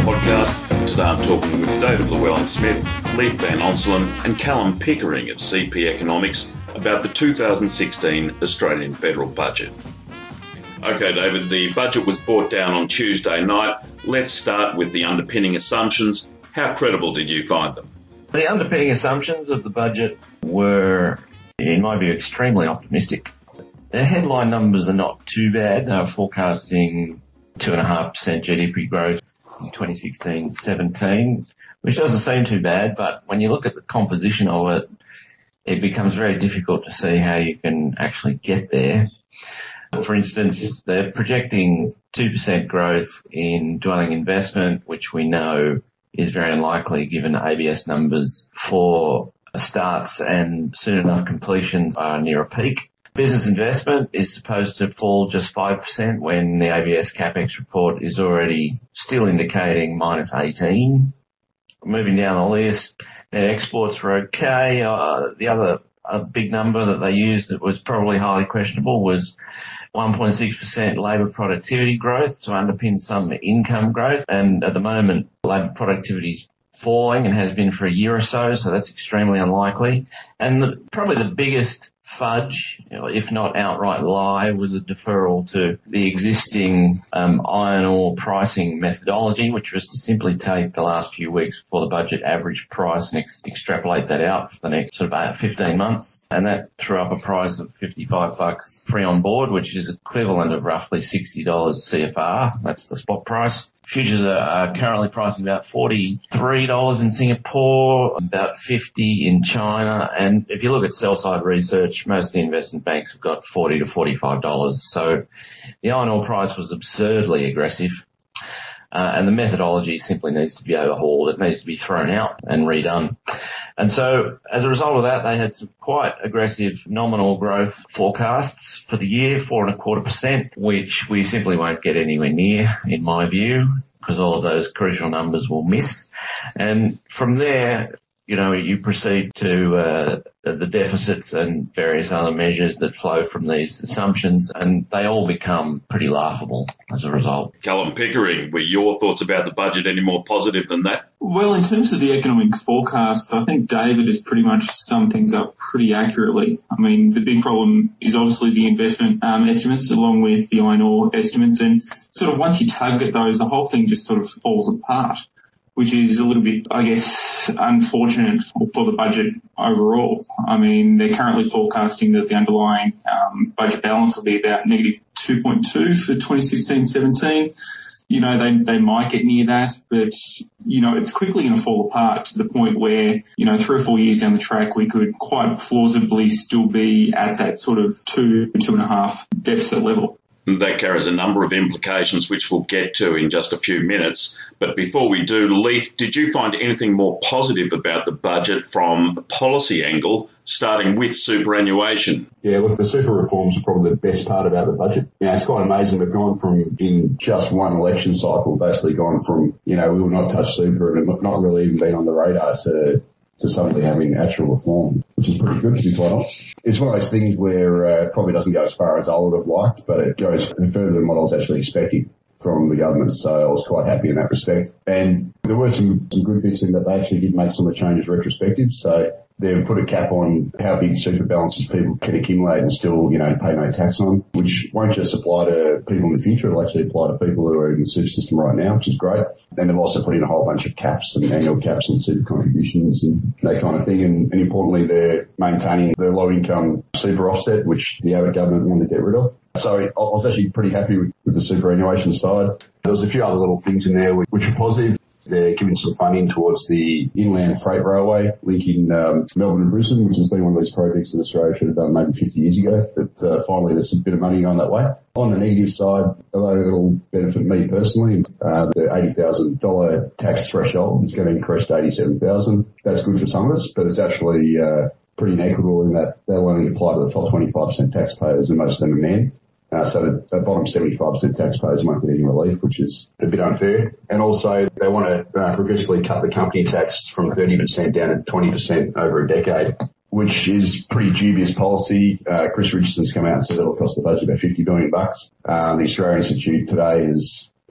podcast. Today I'm talking with David Llewellyn-Smith, Leith Van Onselen and Callum Pickering of CP Economics about the 2016 Australian federal budget. Okay, David, the budget was brought down on Tuesday night. Let's start with the underpinning assumptions. How credible did you find them? The underpinning assumptions of the budget were, in my view, extremely optimistic. The headline numbers are not too bad. They were forecasting 2.5% GDP growth in 2016-17, which doesn't seem too bad, but when you look at the composition of it, it becomes very difficult to see how you can actually get there. For instance, they're projecting 2% growth in dwelling investment, which we know is very unlikely given ABS numbers for starts and soon enough completions are near a peak. Business investment is supposed to fall just 5% when the ABS CapEx report is already still indicating minus 18. Moving down the list, their exports were okay. The other big number that they used that was probably highly questionable was 1.6% labour productivity growth to underpin some income growth. And at the moment, labour productivity is falling and has been for a year or so that's extremely unlikely. And probably the biggest fudge, if not outright lie, was a deferral to the existing iron ore pricing methodology, which was to simply take the last few weeks before the budget average price and extrapolate that out for the next sort of 15 months. And that threw up a price of $55 free on board, which is equivalent of roughly $60 CFR. That's the spot price. Futures are currently pricing about $43 in Singapore, about $50 in China. And if you look at sell-side research, most of the investment banks have got $40 to $45. So the iron ore price was absurdly aggressive. And the methodology simply needs to be overhauled. It needs to be thrown out and redone. And so as a result of that, they had some quite aggressive nominal growth forecasts for the year, 4.25%, which we simply won't get anywhere near, in my view, because all of those crucial numbers will miss. And from there, you proceed to the deficits and various other measures that flow from these assumptions, and they all become pretty laughable as a result. Callum Pickering, were your thoughts about the budget any more positive than that? Well, in terms of the economic forecast, I think David has pretty much summed things up pretty accurately. I mean, the big problem is obviously the investment estimates along with the iron ore estimates, and sort of once you target those, the whole thing just sort of falls apart, which is a little bit, I guess, unfortunate for the budget overall. I mean, they're currently forecasting that the underlying budget balance will be about negative 2.2 for 2016-17. They might get near that, but, it's quickly going to fall apart to the point where, 3 or 4 years down the track, we could quite plausibly still be at that sort of 2.5 deficit level. That carries a number of implications, which we'll get to in just a few minutes. But before we do, Leith, did you find anything more positive about the budget from a policy angle, starting with superannuation? Yeah, look, the super reforms are probably the best part about the budget. It's quite amazing. We've gone from, in just one election cycle, basically gone from, we will not touch super and not really even been on the radar to suddenly having actual reform, which is pretty good, to be quite honest. It's one of those things where it probably doesn't go as far as I would have liked, but it goes further than what I was actually expecting from the government, so I was quite happy in that respect. And there were some good bits in that they actually did make some of the changes retrospective, so they've put a cap on how big super balances people can accumulate and still, pay no tax on, which won't just apply to people in the future, it'll actually apply to people who are in the super system right now, which is great. And they've also put in a whole bunch of caps and annual caps on super contributions and that kind of thing. And importantly, they're maintaining the low income super offset, which the Abbott government wanted to get rid of. So I was actually pretty happy with the superannuation side. There was a few other little things in there which are positive. They're giving some funding towards the inland freight railway linking Melbourne and Brisbane, which has been one of these projects that Australia should have done maybe 50 years ago. But finally, there's a bit of money going that way. On the negative side, although it'll benefit me personally, the $80,000 tax threshold is going to increase to $87,000. That's good for some of us, but it's actually pretty inequitable in that they'll only apply to the top 25% taxpayers, and most of them are men. So the bottom 75% taxpayers won't get any relief, which is a bit unfair. And also they want to progressively cut the company tax from 30% down to 20% over a decade, which is pretty dubious policy. Chris Richardson's come out and said it'll cost the budget about $50 billion. The Australian Institute today has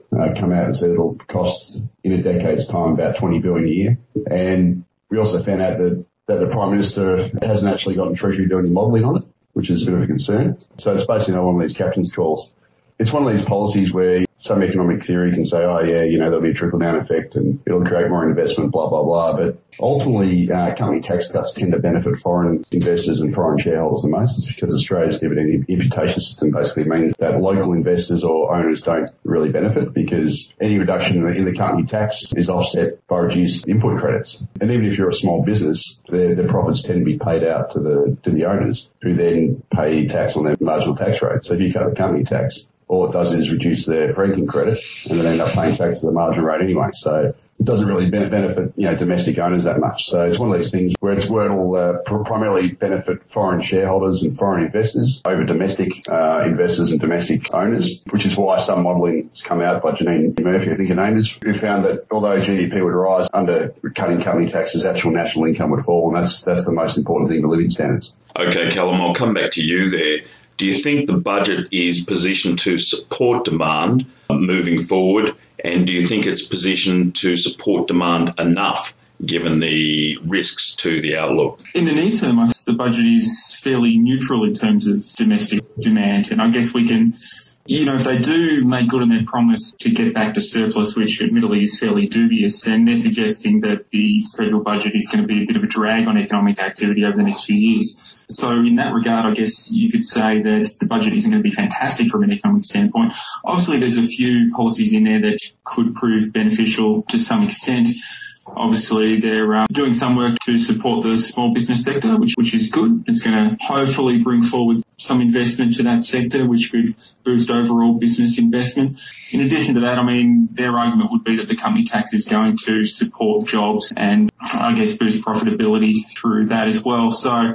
come out and said it'll cost in a decade's time about $20 billion a year. And we also found out that the Prime Minister hasn't actually gotten Treasury to do any modelling on it, which is a bit of a concern. So it's basically not one of these captain's calls. It's one of these policies where some economic theory can say, oh yeah, there'll be a trickle-down effect and it'll create more investment, blah, blah, blah. But ultimately, company tax cuts tend to benefit foreign investors and foreign shareholders the most. It's because Australia's dividend imputation system basically means that local investors or owners don't really benefit because any reduction in the company tax is offset by reduced input credits. And even if you're a small business, their profits tend to be paid out to the owners who then pay tax on their marginal tax rate. So if you cut the company tax, all it does is reduce their franking credit and then end up paying tax to the marginal rate anyway. So it doesn't really benefit, domestic owners that much. So it's one of these things where it'll primarily benefit foreign shareholders and foreign investors over domestic investors and domestic owners, which is why some modelling has come out by Janine Murphy, I think her name is, who found that although GDP would rise under cutting company taxes, actual national income would fall, and that's the most important thing for living standards. Okay, Callum, I'll come back to you there. Do you think the budget is positioned to support demand moving forward? And do you think it's positioned to support demand enough given the risks to the outlook? In the near term, I think the budget is fairly neutral in terms of domestic demand. And I guess we can, if they do make good on their promise to get back to surplus, which admittedly is fairly dubious, then they're suggesting that the federal budget is going to be a bit of a drag on economic activity over the next few years. So in that regard, I guess you could say that the budget isn't going to be fantastic from an economic standpoint. Obviously, there's a few policies in there that could prove beneficial to some extent. Obviously, they're doing some work to support the small business sector, which is good. It's going to hopefully bring forward some investment to that sector, which could boost overall business investment. In addition to that, their argument would be that the company tax is going to support jobs and, I guess, boost profitability through that as well. So,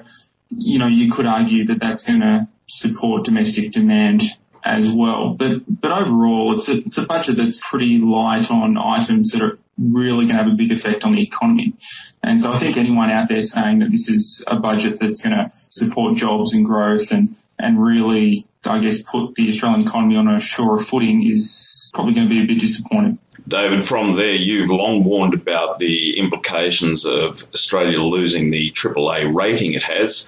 you could argue that that's going to support domestic demand as well. But overall, it's a budget that's pretty light on items that are really going to have a big effect on the economy. And so I think anyone out there saying that this is a budget that's going to support jobs and growth and really, I guess, put the Australian economy on a surer footing is probably going to be a bit disappointing. David, from there, you've long warned about the implications of Australia losing the AAA rating it has.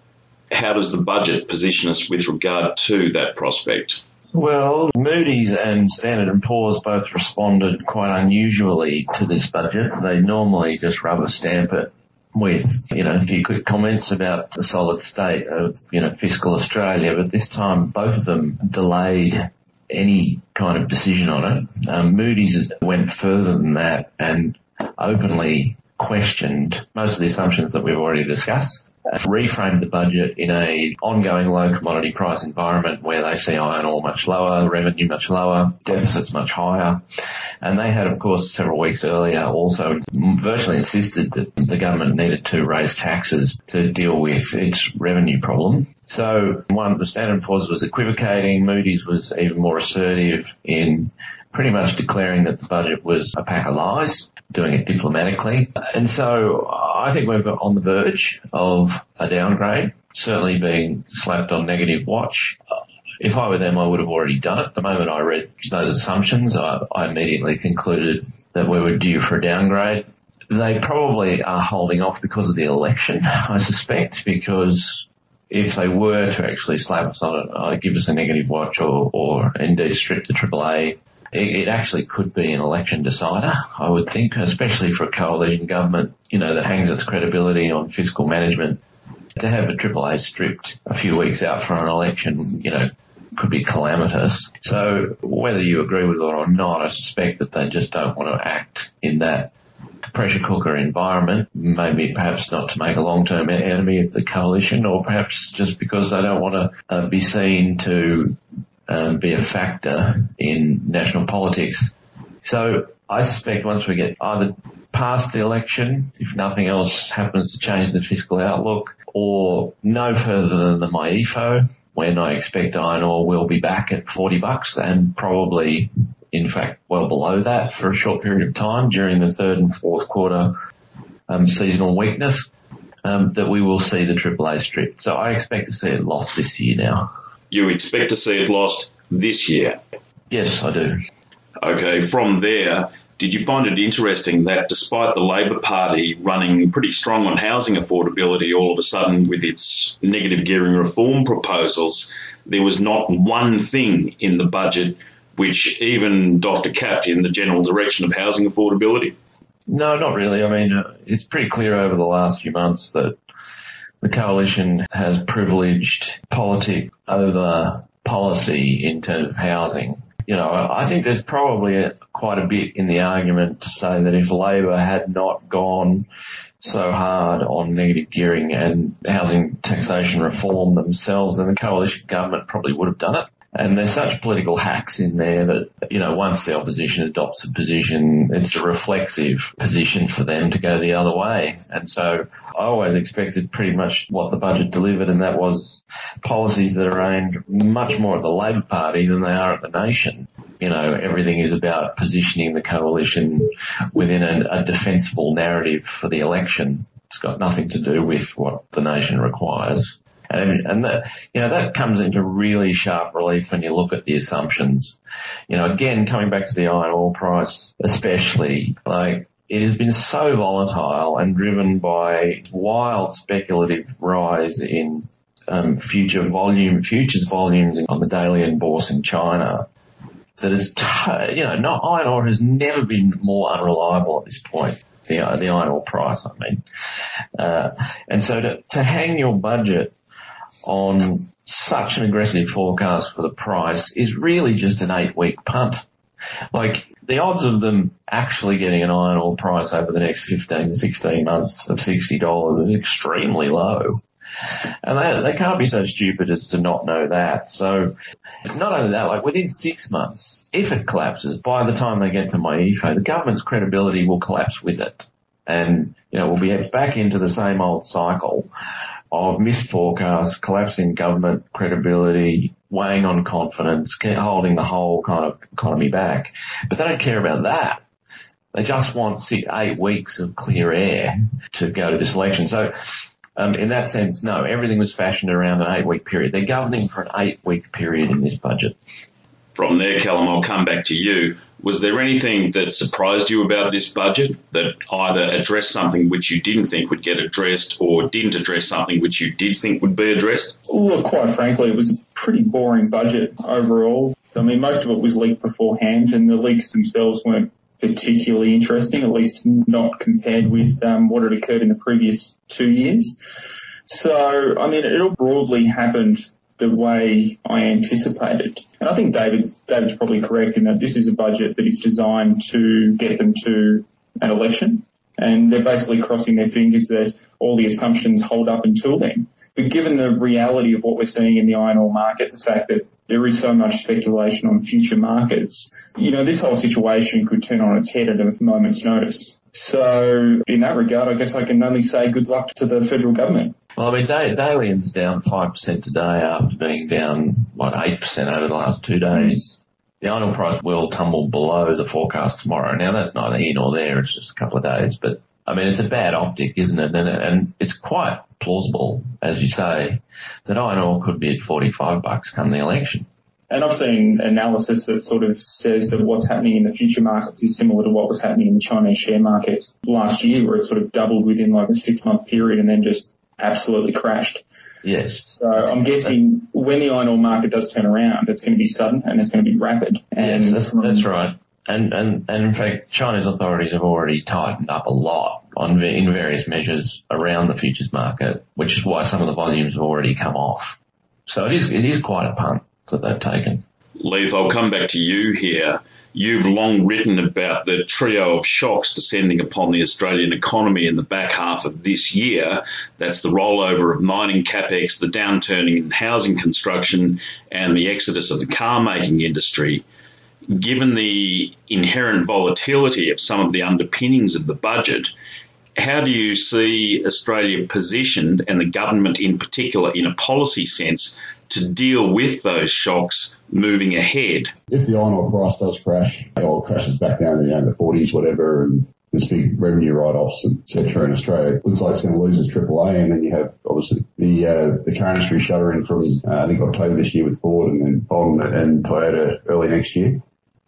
How does the budget position us with regard to that prospect? Well, Moody's and Standard & Poor's both responded quite unusually to this budget. They normally just rubber stamp it with, a few quick comments about the solid state of, fiscal Australia, but this time both of them delayed any kind of decision on it. Moody's went further than that and openly questioned most of the assumptions that we've already discussed. Reframed the budget in a ongoing low commodity price environment where they see iron ore much lower, revenue much lower, deficits much higher. And they had, of course, several weeks earlier also virtually insisted that the government needed to raise taxes to deal with its revenue problem. So the Standard & Poor's was equivocating. Moody's was even more assertive in pretty much declaring that the budget was a pack of lies, doing it diplomatically. And so I think we're on the verge of a downgrade, certainly being slapped on negative watch. If I were them, I would have already done it. The moment I read those assumptions, I immediately concluded that we were due for a downgrade. They probably are holding off because of the election, I suspect, because if they were to actually slap us on it, give us a negative watch or indeed strip the AAA, it actually could be an election decider, I would think, especially for a coalition government, that hangs its credibility on fiscal management. To have a AAA stripped a few weeks out for an election, could be calamitous. So whether you agree with it or not, I suspect that they just don't want to act in that pressure cooker environment, maybe perhaps not to make a long-term enemy of the coalition, or perhaps just because they don't want to be seen to be a factor in national politics. So I suspect once we get either past the election, if nothing else happens to change the fiscal outlook, or no further than the MYEFO, when I expect iron ore will be back at $40 and probably, in fact, well below that for a short period of time during the third and fourth quarter seasonal weakness, that we will see the AAA stripped. So I expect to see it lost this year now. You expect to see it lost this year? Yes, I do. Okay, from there, did you find it interesting that despite the Labor Party running pretty strong on housing affordability, all of a sudden with its negative gearing reform proposals, there was not one thing in the budget which even doffed a cap in the general direction of housing affordability? No, not really. I mean, it's pretty clear over the last few months that the coalition has privileged politics over policy in terms of housing. You know, I think there's probably quite a bit in the argument to say that if Labor had not gone so hard on negative gearing and housing taxation reform themselves, then the coalition government probably would have done it. And there's such political hacks in there that, you know, once the opposition adopts a position, it's a reflexive position for them to go the other way. And so I always expected pretty much what the budget delivered, and that was policies that are aimed much more at the Labor Party than they are at the nation. You know, everything is about positioning the coalition within a defensible narrative for the election. It's got nothing to do with what the nation requires. And that, you know, that comes into really sharp relief when you look at the assumptions. You know, again, coming back to the iron ore price, especially, like, it has been so volatile and driven by wild speculative rise in futures volumes on the Dalian bourse in China. That is, iron ore has never been more unreliable at this point. The iron ore price, I mean, and so to hang your budget on such an aggressive forecast for the price is really just an 8-week punt. Like, the odds of them actually getting an iron ore price over the next 15 to 16 months of $60 is extremely low. And they can't be so stupid as to not know that. So not only that, like, within 6 months, if it collapses, by the time they get to MyEFO, the government's credibility will collapse with it. And, you know, we'll be back into the same old cycle of missed forecasts, collapsing government credibility, weighing on confidence, holding the whole kind of economy back. But they don't care about that. They just want 8 weeks of clear air to go to this election. So in that sense, no, everything was fashioned around an 8-week period. They're governing for an 8-week period in this budget. From there, Callum, I'll come back to you. Was there anything that surprised you about this budget that either addressed something which you didn't think would get addressed or didn't address something which you did think would be addressed? Look, quite frankly, it was a pretty boring budget overall. I mean, most of it was leaked beforehand, and the leaks themselves weren't particularly interesting, at least not compared with what had occurred in the previous 2 years. So, I mean, it all broadly happened the way I anticipated. And I think David's probably correct in that this is a budget that is designed to get them to an election. And they're basically crossing their fingers that all the assumptions hold up until then. But given the reality of what we're seeing in the iron ore market, the fact that there is so much speculation on future markets, you know, this whole situation could turn on its head at a moment's notice. So in that regard, I guess I can only say good luck to the federal government. Well, I mean, Dalian's down 5% today after being down, 8% over the last 2 days. The iron ore price will tumble below the forecast tomorrow. Now, that's neither here nor there. It's just a couple of days. But, I mean, it's a bad optic, isn't it? And it's quite plausible, as you say, that iron ore could be at $45 come the election. And I've seen analysis that sort of says that what's happening in the future markets is similar to what was happening in the Chinese share market last year, where it sort of doubled within like a 6-month period and then just absolutely crashed. Yes. So I'm guessing when the iron ore market does turn around, it's going to be sudden and it's going to be rapid. And yes, that's right. And in fact, China's authorities have already tightened up a lot in various measures around the futures market, which is why some of the volumes have already come off. So it is quite a punt that they've taken. Leith, I'll come back to you here. You've long written about the trio of shocks descending upon the Australian economy in the back half of this year. That's the rollover of mining capex, the downturning in housing construction, and the exodus of the car-making industry. Given the inherent volatility of some of the underpinnings of the budget, how do you see Australia positioned, and the government in particular, in a policy sense, to deal with those shocks moving ahead? If the iron ore price does crash, or crashes back down to the 40s, whatever, and there's big revenue write-offs, etc. in Australia, it looks like it's going to lose its AAA, and then you have obviously the car industry shuttering from I think October this year with Ford, and then Bond and Toyota early next year.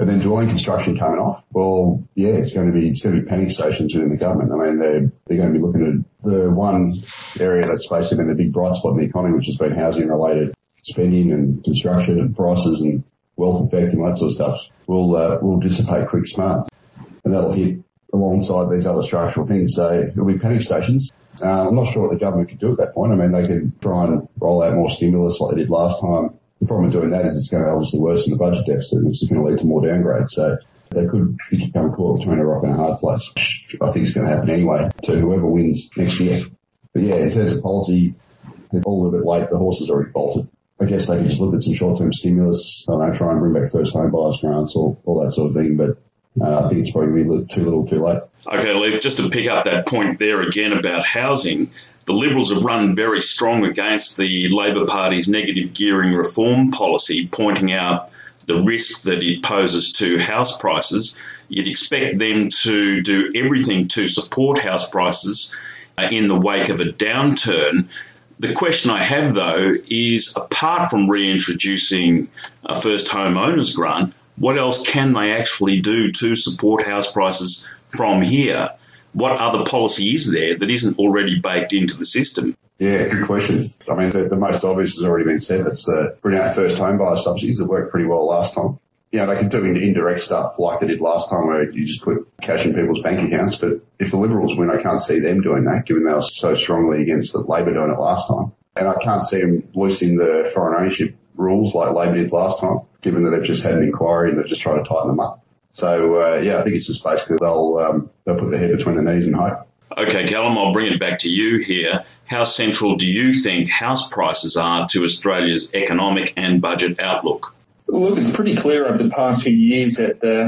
But then dwelling construction coming off, well, yeah, it's going to be panic stations within the government. I mean, they're going to be looking at the one area that's basically been the big bright spot in the economy, which has been housing related spending and construction and prices and wealth effect and that sort of stuff will dissipate quick smart. And that'll hit alongside these other structural things. So it'll be panic stations. I'm not sure what the government could do at that point. I mean, they could try and roll out more stimulus like they did last time. The problem with doing that is it's going to obviously worsen the budget deficit and it's going to lead to more downgrades. So they could become caught between a rock and a hard place. I think it's going to happen anyway to whoever wins next year. But yeah, in terms of policy, it's all a little bit late. The horse has already bolted. I guess they could just look at some short-term stimulus. I don't know, try and bring back first home buyers grants or all that sort of thing. But I think it's probably too little too late. Okay, Leith, just to pick up that point there again about housing, the Liberals have run very strong against the Labor Party's negative gearing reform policy, pointing out the risk that it poses to house prices. You'd expect them to do everything to support house prices in the wake of a downturn. The question I have, though, is apart from reintroducing a first home owners grant, what else can they actually do to support house prices from here? What other policy is there that isn't already baked into the system? Yeah, good question. I mean, the most obvious has already been said. That's the bring out first home buyer subsidies that worked pretty well last time. You know, they can do indirect stuff like they did last time where you just put cash in people's bank accounts. But if the Liberals win, I can't see them doing that, given they were so strongly against the Labor doing it last time. And I can't see them loosening the foreign ownership rules like Labor did last time, given that they've just had an inquiry and they've just tried to tighten them up. So, yeah, I think it's just basically they'll put their head between their knees and hope. Okay, Callum, I'll bring it back to you here. How central do you think house prices are to Australia's economic and budget outlook? Look, it's pretty clear over the past few years that the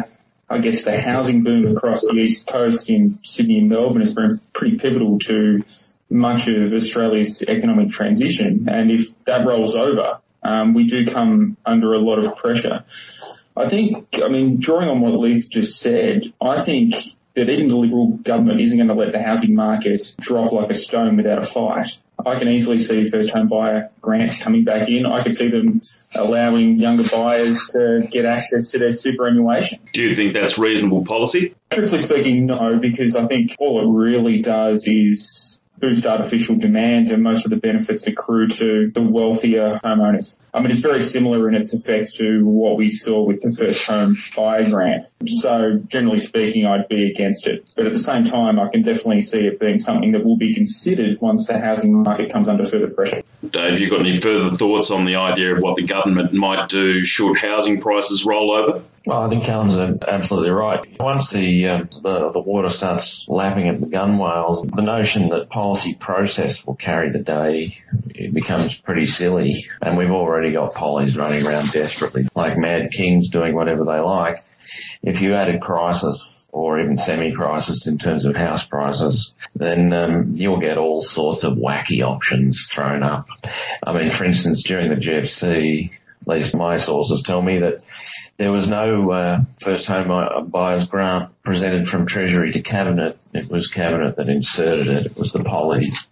housing boom across the East Coast in Sydney and Melbourne has been pretty pivotal to much of Australia's economic transition. And if that rolls over, we do come under a lot of pressure. Drawing on what Leith just said, I think that even the Liberal government isn't going to let the housing market drop like a stone without a fight. I can easily see first home buyer grants coming back in. I could see them allowing younger buyers to get access to their superannuation. Do you think that's reasonable policy? Strictly speaking, no, because I think all it really does is boost artificial demand and most of the benefits accrue to the wealthier homeowners. I mean, it's very similar in its effects to what we saw with the first home buyer grant. So generally speaking, I'd be against it. But at the same time, I can definitely see it being something that will be considered once the housing market comes under further pressure. Dave, you got any further thoughts on the idea of what the government might do should housing prices roll over? Well, I think Callum's absolutely right. Once the water starts lapping at the gunwales, the notion that policy process will carry the day, it becomes pretty silly. And we've already got pollies running around desperately, like mad kings doing whatever they like. If you added crisis or even semi-crisis in terms of house prices, then you'll get all sorts of wacky options thrown up. I mean, for instance, during the GFC, at least my sources tell me that there was no first home buyers grant presented from Treasury to Cabinet. It was Cabinet that inserted it. It was the pollies.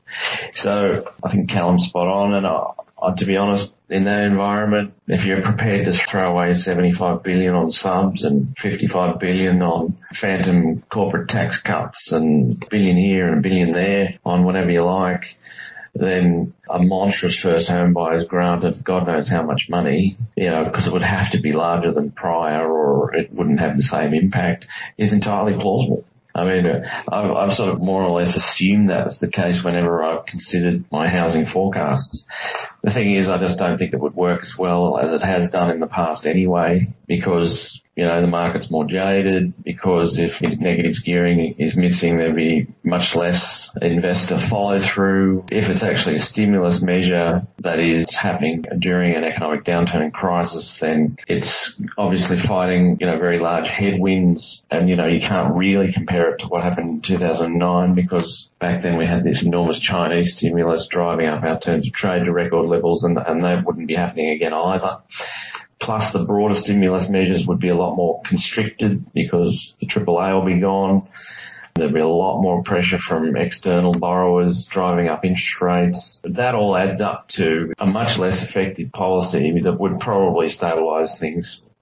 So I think Callum's spot on. And to be honest, in that environment, if you're prepared to throw away $75 billion on subs and $55 billion on phantom corporate tax cuts and $1 billion here and $1 billion there on whatever you like, then a monstrous first home buyers grant of God knows how much money, because it would have to be larger than prior or it wouldn't have the same impact, is entirely plausible. I mean, I've sort of more or less assumed that was the case whenever I've considered my housing forecasts. The thing is, I just don't think it would work as well as it has done in the past anyway, because, the market's more jaded, because if negative gearing is missing, there'd be much less investor follow through. If it's actually a stimulus measure that is happening during an economic downturn and crisis, then it's obviously fighting, very large headwinds. And, you can't really compare it to what happened in 2009 because back then we had this enormous Chinese stimulus driving up our terms of trade to record levels and that wouldn't be happening again either. Plus the broader stimulus measures would be a lot more constricted because the AAA will be gone. There'll be a lot more pressure from external borrowers driving up interest rates. But that all adds up to a much less effective policy that would probably stabilise things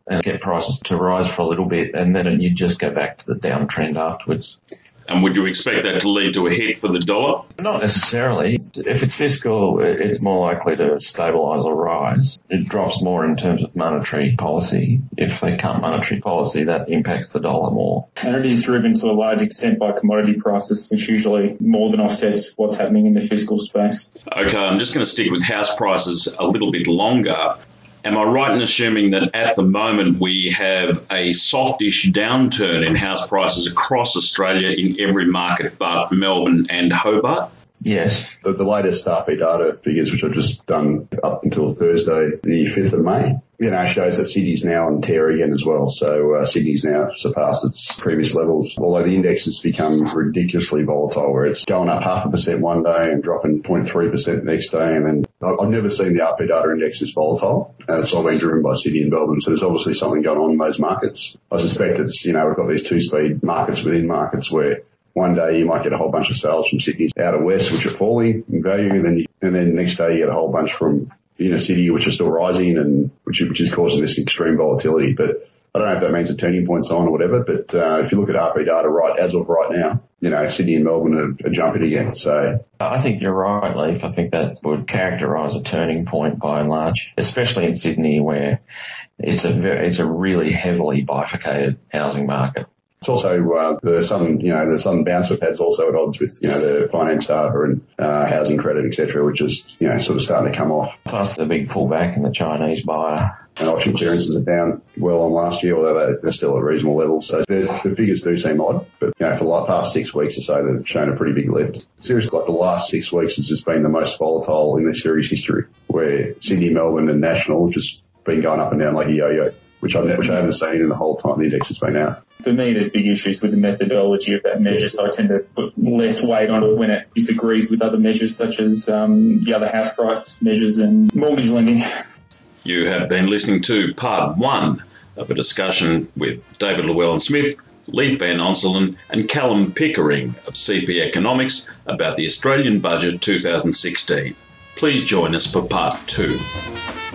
and get prices to rise for a little bit, and then you'd just go back to the downtrend afterwards. And would you expect that to lead to a hit for the dollar? Not necessarily. If it's fiscal, it's more likely to stabilise or rise. It drops more in terms of monetary policy. If they cut monetary policy, that impacts the dollar more. And it is driven to a large extent by commodity prices, which usually more than offsets what's happening in the fiscal space. Okay, I'm just going to stick with house prices a little bit longer. Am I right in assuming that at the moment we have a softish downturn in house prices across Australia in every market but Melbourne and Hobart? Yes. The latest RP data figures, which I've just done up until Thursday, the 5th of May, shows that Sydney's now on tear again as well. So Sydney's now surpassed its previous levels, although the index has become ridiculously volatile, where it's going up 0.5% one day and dropping 0.3% the next day. And then I've never seen the RP data index this volatile. It's all been driven by Sydney and Melbourne. So there's obviously something going on in those markets. I suspect it's, we've got these two-speed markets within markets where one day you might get a whole bunch of sales from Sydney out of west, which are falling in value, and then next day you get a whole bunch from the inner city, which are still rising, and which is causing this extreme volatility. But I don't know if that means a turning point's on or whatever. But if you look at RP data as of right now, Sydney and Melbourne are jumping again. So I think you're right, Leif. I think that would characterise a turning point by and large, especially in Sydney, where it's a really heavily bifurcated housing market. It's also the sudden bounce we've had is also at odds with the finance data and housing credit, etc., which is sort of starting to come off. Plus the big pullback in the Chinese buyer. And auction clearances are down well on last year, although they're still at reasonable levels. So the figures do seem odd, but for the past 6 weeks or so, they've shown a pretty big lift. Seriously, the last 6 weeks has just been the most volatile in the series history, where Sydney, Melbourne, and National have just been going up and down like a yo-yo, which I haven't seen in the whole time the index has been out. For me, there's big issues with the methodology of that measure, so I tend to put less weight on it when it disagrees with other measures such as the other house price measures and mortgage lending. You have been listening to part 1 of a discussion with David Llewellyn-Smith, Leif Van Onselen and Callum Pickering of CP Economics about the Australian Budget 2016. Please join us for part 2.